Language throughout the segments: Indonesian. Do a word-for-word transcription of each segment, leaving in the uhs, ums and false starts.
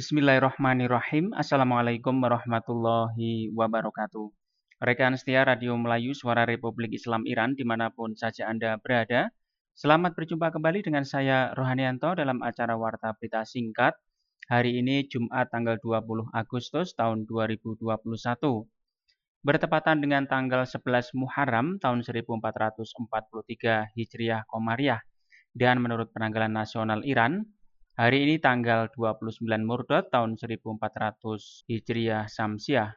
Bismillahirrahmanirrahim. Assalamualaikum warahmatullahi wabarakatuh. Rekan setia Radio Melayu Suara Republik Islam Iran dimanapun saja Anda berada. Selamat berjumpa kembali dengan saya Rohanianto dalam acara Warta Berita Singkat. Hari ini Jumat tanggal dua puluh Agustus tahun dua ribu dua puluh satu. Bertepatan dengan tanggal sebelas Muharram tahun seribu empat ratus empat puluh tiga Hijriah Komariah. Dan menurut penanggalan nasional Iran, hari ini tanggal dua puluh sembilan Mordot tahun seribu empat ratus Hijriah Samsiah.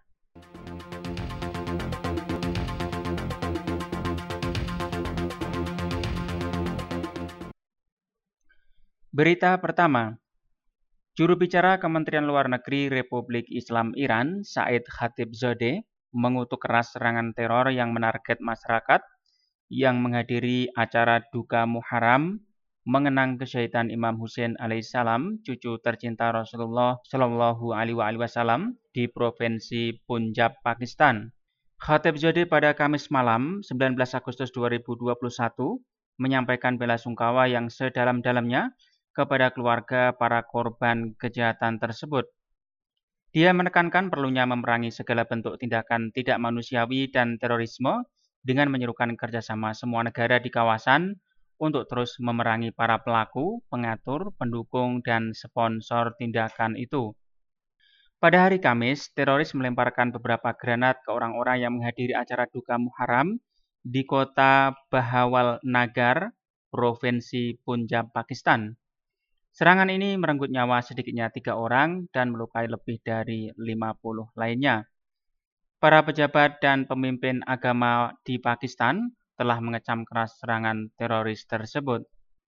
Berita pertama. Juru bicara Kementerian Luar Negeri Republik Islam Iran, Said Khatibzadeh, mengutuk keras serangan teror yang menarget masyarakat yang menghadiri acara duka Muharram mengenang kesyahidan Imam Husain alaihissalam, cucu tercinta Rasulullah Shallallahu Alaihi Wasallam di Provinsi Punjab, Pakistan. Khatibzadeh pada Kamis malam, sembilan belas Agustus dua ribu dua puluh satu, menyampaikan bela sungkawa yang sedalam-dalamnya kepada keluarga para korban kejahatan tersebut. Dia menekankan perlunya memerangi segala bentuk tindakan tidak manusiawi dan terorisme dengan menyerukan kerjasama semua negara di kawasan untuk terus memerangi para pelaku, pengatur, pendukung, dan sponsor tindakan itu. Pada hari Kamis, teroris melemparkan beberapa granat ke orang-orang yang menghadiri acara duka Muharram di kota Bahawal Nagar, Provinsi Punjab, Pakistan. Serangan ini merenggut nyawa sedikitnya tiga orang dan melukai lebih dari lima puluh lainnya. Para pejabat dan pemimpin agama di Pakistan telah mengecam keras serangan teroris tersebut.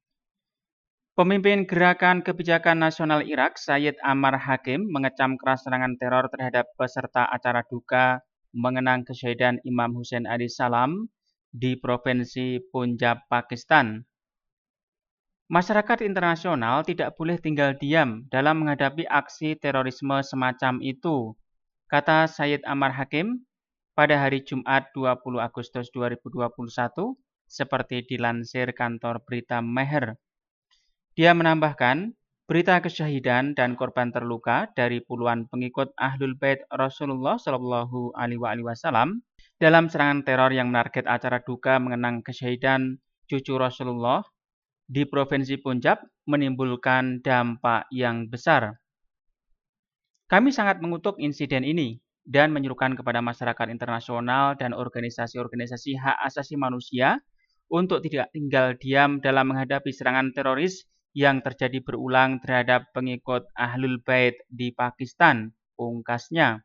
Pemimpin Gerakan Kebijakan Nasional Irak, Sayyid Ammar Hakim, mengecam keras serangan teror terhadap peserta acara duka mengenang kesyahidan Imam Husain alaihissalam di Provinsi Punjab, Pakistan. Masyarakat internasional tidak boleh tinggal diam dalam menghadapi aksi terorisme semacam itu, kata Sayyid Ammar Hakim pada hari Jumat dua puluh Agustus dua ribu dua puluh satu, seperti dilansir kantor berita Mehr. Dia menambahkan, berita kesyahidan dan korban terluka dari puluhan pengikut Ahlul Bait Rasulullah Shallallahu Alaihi Wasallam dalam serangan teror yang menarget acara duka mengenang kesyahidan cucu Rasulullah di Provinsi Punjab menimbulkan dampak yang besar. Kami sangat mengutuk insiden ini dan menyerukan kepada masyarakat internasional dan organisasi-organisasi hak asasi manusia untuk tidak tinggal diam dalam menghadapi serangan teroris yang terjadi berulang terhadap pengikut Ahlul Bait di Pakistan, pungkasnya.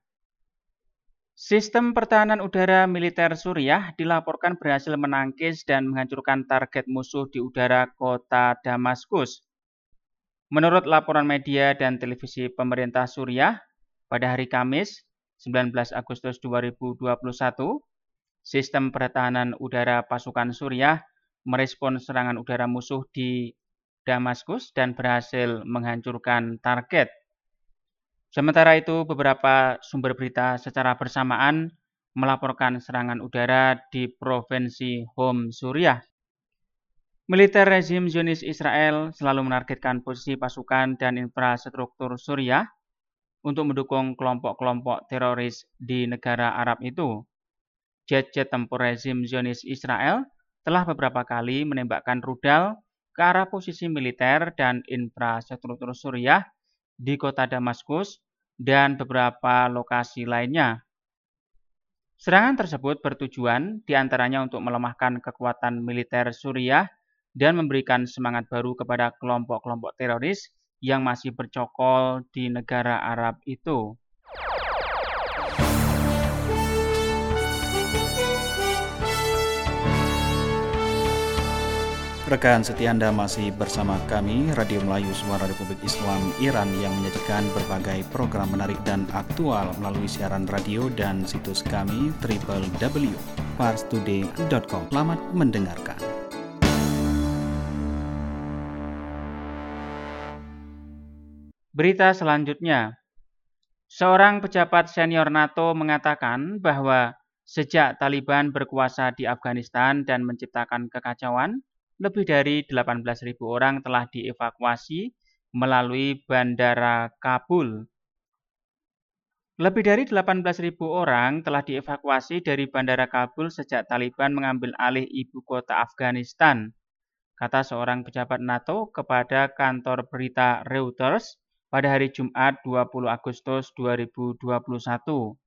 Sistem pertahanan udara militer Suriah dilaporkan berhasil menangkis dan menghancurkan target musuh di udara kota Damaskus. Menurut laporan media dan televisi pemerintah Suriah, pada hari Kamis, sembilan belas Agustus dua ribu dua puluh satu, sistem pertahanan udara pasukan Suriah merespons serangan udara musuh di Damaskus dan berhasil menghancurkan target. Sementara itu, beberapa sumber berita secara bersamaan melaporkan serangan udara di Provinsi Hom Suriah. Militer rezim Zionis Israel selalu menargetkan posisi pasukan dan infrastruktur Suriah untuk mendukung kelompok-kelompok teroris di negara Arab itu. Jet-jet tempur rezim Zionis Israel telah beberapa kali menembakkan rudal ke arah posisi militer dan infrastruktur Suriah di kota Damaskus dan beberapa lokasi lainnya. Serangan tersebut bertujuan diantaranya untuk melemahkan kekuatan militer Suriah dan memberikan semangat baru kepada kelompok-kelompok teroris yang masih bercokol di negara Arab itu. Rekan setia Anda masih bersama kami, Radio Melayu Suara Republik Islam Iran yang menyajikan berbagai program menarik dan aktual melalui siaran radio dan situs kami w w w titik pars today titik com. Selamat mendengarkan. Berita selanjutnya. Seorang pejabat senior NATO mengatakan bahwa sejak Taliban berkuasa di Afghanistan dan menciptakan kekacauan, lebih dari delapan belas ribu orang telah dievakuasi melalui Bandara Kabul. Lebih dari delapan belas ribu orang telah dievakuasi dari Bandara Kabul sejak Taliban mengambil alih ibu kota Afghanistan, kata seorang pejabat NATO kepada kantor berita Reuters pada hari Jumat dua puluh Agustus dua ribu dua puluh satu.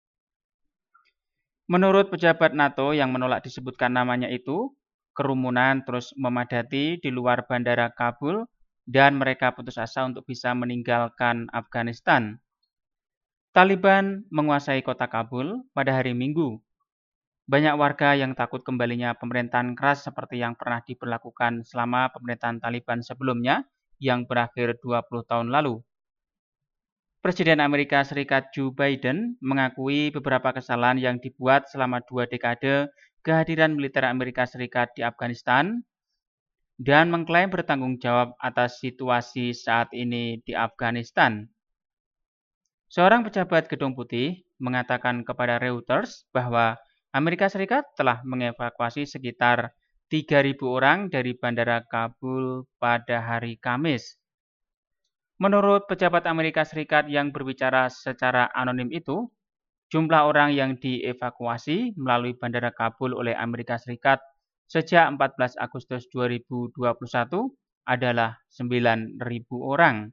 Menurut pejabat NATO yang menolak disebutkan namanya itu, kerumunan terus memadati di luar Bandara Kabul dan mereka putus asa untuk bisa meninggalkan Afghanistan. Taliban menguasai kota Kabul pada hari Minggu. Banyak warga yang takut kembalinya pemerintahan keras seperti yang pernah diberlakukan selama pemerintahan Taliban sebelumnya yang berakhir dua puluh tahun lalu. Presiden Amerika Serikat Joe Biden mengakui beberapa kesalahan yang dibuat selama dua dekade kehadiran militer Amerika Serikat di Afghanistan dan mengklaim bertanggung jawab atas situasi saat ini di Afghanistan. Seorang pejabat Gedung Putih mengatakan kepada Reuters bahwa Amerika Serikat telah mengevakuasi sekitar tiga ribu orang dari Bandara Kabul pada hari Kamis. Menurut pejabat Amerika Serikat yang berbicara secara anonim itu, jumlah orang yang dievakuasi melalui Bandara Kabul oleh Amerika Serikat sejak empat belas Agustus dua ribu dua puluh satu adalah sembilan ribu orang.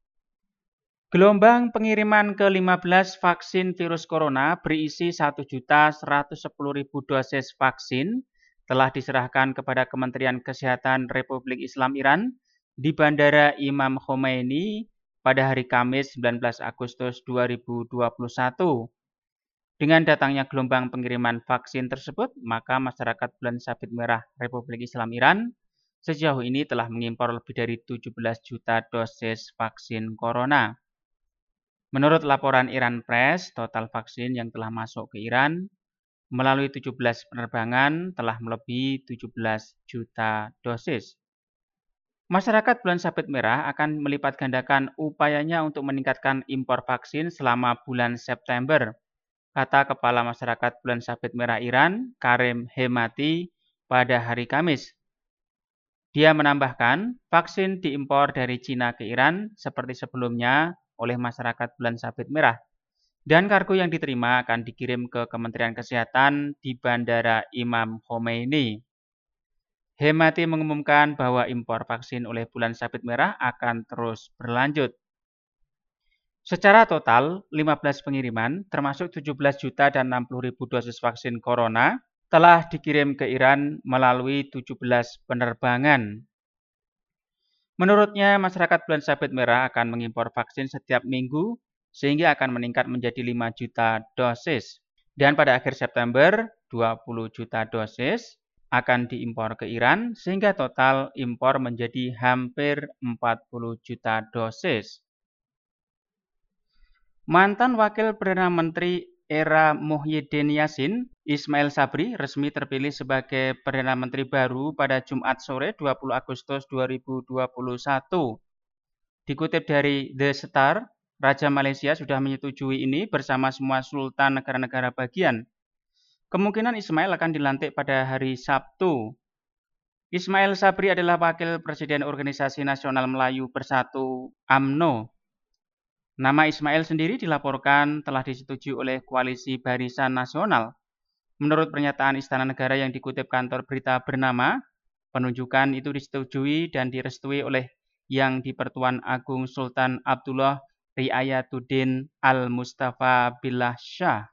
Gelombang pengiriman ke lima belas vaksin virus corona berisi satu juta seratus sepuluh ribu dosis vaksin telah diserahkan kepada Kementerian Kesehatan Republik Islam Iran di Bandara Imam Khomeini pada hari Kamis sembilan belas Agustus dua ribu dua puluh satu. Dengan datangnya gelombang pengiriman vaksin tersebut, maka masyarakat bulan sabit merah Republik Islam Iran sejauh ini telah mengimpor lebih dari tujuh belas juta dosis vaksin corona. Menurut laporan Iran Press, total vaksin yang telah masuk ke Iran melalui tujuh belas penerbangan telah melebihi tujuh belas juta dosis. Masyarakat bulan sabit merah akan melipat gandakan upayanya untuk meningkatkan impor vaksin selama bulan September, kata Kepala Masyarakat Bulan Sabit Merah Iran, Karim Hemati, pada hari Kamis. Dia menambahkan, vaksin diimpor dari Cina ke Iran seperti sebelumnya oleh masyarakat Bulan Sabit Merah, dan kargo yang diterima akan dikirim ke Kementerian Kesehatan di Bandara Imam Khomeini. Hemati mengumumkan bahwa impor vaksin oleh Bulan Sabit Merah akan terus berlanjut. Secara total, lima belas pengiriman, termasuk tujuh belas juta dan enam puluh ribu dosis vaksin corona, telah dikirim ke Iran melalui tujuh belas penerbangan. Menurutnya, masyarakat Bulan Sabit Merah akan mengimpor vaksin setiap minggu, sehingga akan meningkat menjadi lima juta dosis. Dan pada akhir September, dua puluh juta dosis akan diimpor ke Iran, sehingga total impor menjadi hampir empat puluh juta dosis. Mantan Wakil Perdana Menteri era Muhyiddin Yassin, Ismail Sabri, resmi terpilih sebagai Perdana Menteri baru pada Jumat sore dua puluh Agustus dua ribu dua puluh satu. Dikutip dari The Star, Raja Malaysia sudah menyetujui ini bersama semua sultan negara-negara bagian. Kemungkinan Ismail akan dilantik pada hari Sabtu. Ismail Sabri adalah Wakil Presiden Organisasi Nasional Melayu Bersatu U M N O. Nama Ismail sendiri dilaporkan telah disetujui oleh Koalisi Barisan Nasional. Menurut pernyataan Istana Negara yang dikutip kantor berita bernama, penunjukan itu disetujui dan direstui oleh Yang di-Pertuan Agung Sultan Abdullah Riayatuddin Al-Mustafa Billah Shah.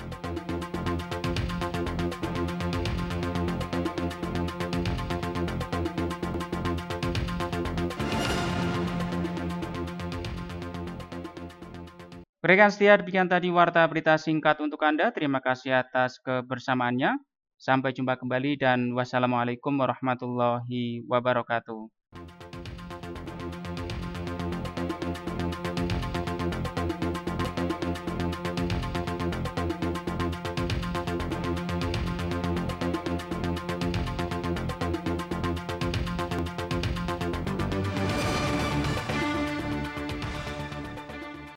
Rekan setia, demikian tadi warta berita singkat untuk Anda. Terima kasih atas kebersamaannya. Sampai jumpa kembali dan wassalamualaikum warahmatullahi wabarakatuh.